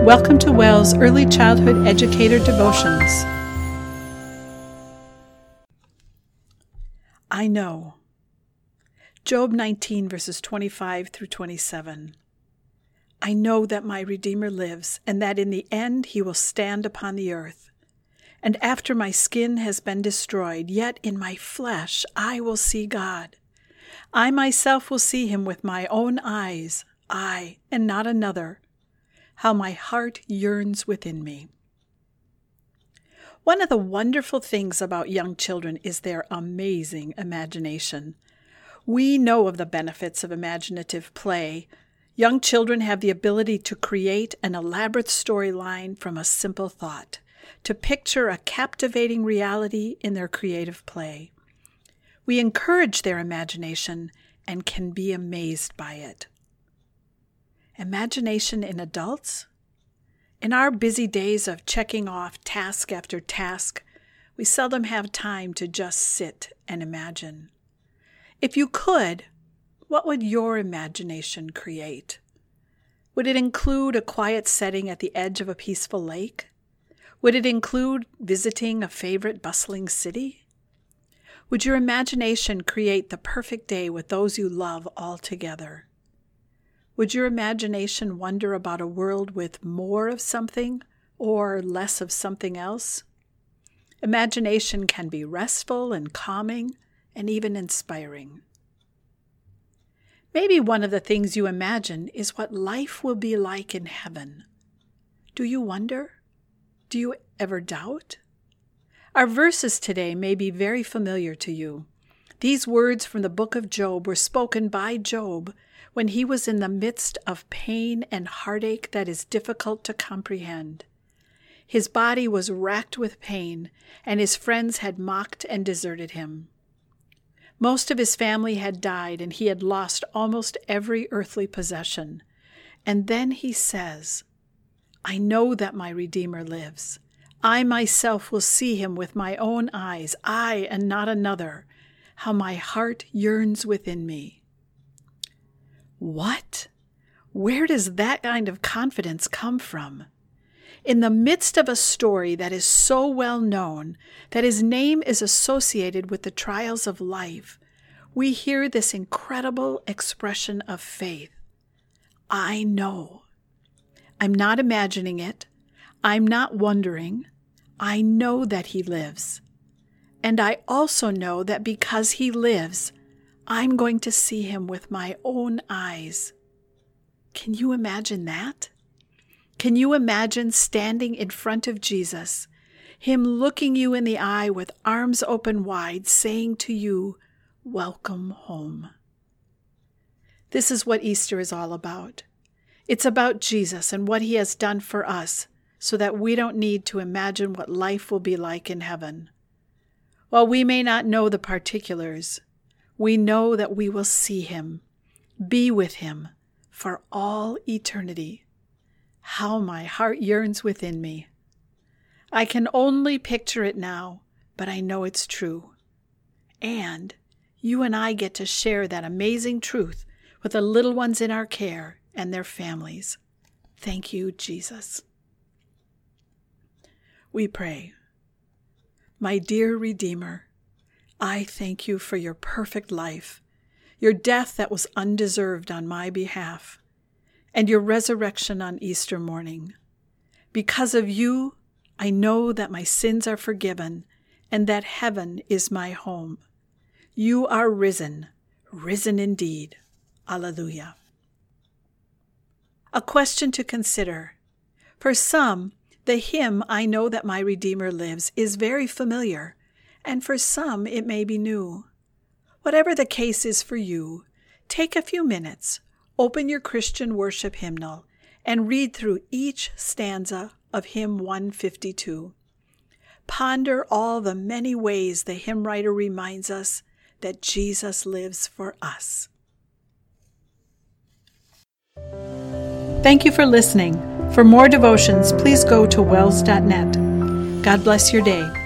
Welcome to WELL's Early Childhood Educator Devotions. I know. Job 19, verses 25 through 27. I know that my Redeemer lives, and that in the end he will stand upon the earth. And after my skin has been destroyed, yet in my flesh I will see God. I myself will see him with my own eyes, I, and not another. How my heart yearns within me. One of the wonderful things about young children is their amazing imagination. We know of the benefits of imaginative play. Young children have the ability to create an elaborate storyline from a simple thought, to picture a captivating reality in their creative play. We encourage their imagination and can be amazed by it. Imagination in adults? In our busy days of checking off task after task, we seldom have time to just sit and imagine. If you could, what would your imagination create? Would it include a quiet setting at the edge of a peaceful lake? Would it include visiting a favorite bustling city? Would your imagination create the perfect day with those you love all together? Would your imagination wonder about a world with more of something or less of something else? Imagination can be restful and calming and even inspiring. Maybe one of the things you imagine is what life will be like in heaven. Do you wonder? Do you ever doubt? Our verses today may be very familiar to you. These words from the book of Job were spoken by Job when he was in the midst of pain and heartache that is difficult to comprehend. His body was racked with pain, and his friends had mocked and deserted him. Most of his family had died, and he had lost almost every earthly possession. And then he says, I know that my Redeemer lives. I myself will see him with my own eyes, I and not another. How my heart yearns within me. What? Where does that kind of confidence come from? In the midst of a story that is so well known that his name is associated with the trials of life, we hear this incredible expression of faith. I know. I'm not imagining it. I'm not wondering. I know that he lives. And I also know that because he lives, I'm going to see him with my own eyes. Can you imagine that? Can you imagine standing in front of Jesus, him looking you in the eye with arms open wide, saying to you, welcome home. This is what Easter is all about. It's about Jesus and what he has done for us so that we don't need to imagine what life will be like in heaven. While we may not know the particulars, we know that we will see him, be with him for all eternity. How my heart yearns within me. I can only picture it now, but I know it's true. And you and I get to share that amazing truth with the little ones in our care and their families. Thank you, Jesus. We pray. My dear Redeemer, I thank you for your perfect life, your death that was undeserved on my behalf, and your resurrection on Easter morning. Because of you, I know that my sins are forgiven and that heaven is my home. You are risen, risen indeed. Alleluia. A question to consider. For some, the hymn, I know that my Redeemer lives, is very familiar, and for some it may be new. Whatever the case is for you, take a few minutes, open your Christian worship hymnal, and read through each stanza of hymn 152. Ponder all the many ways the hymn writer reminds us that Jesus lives for us. Thank you for listening. For more devotions, please go to wells.net. God bless your day.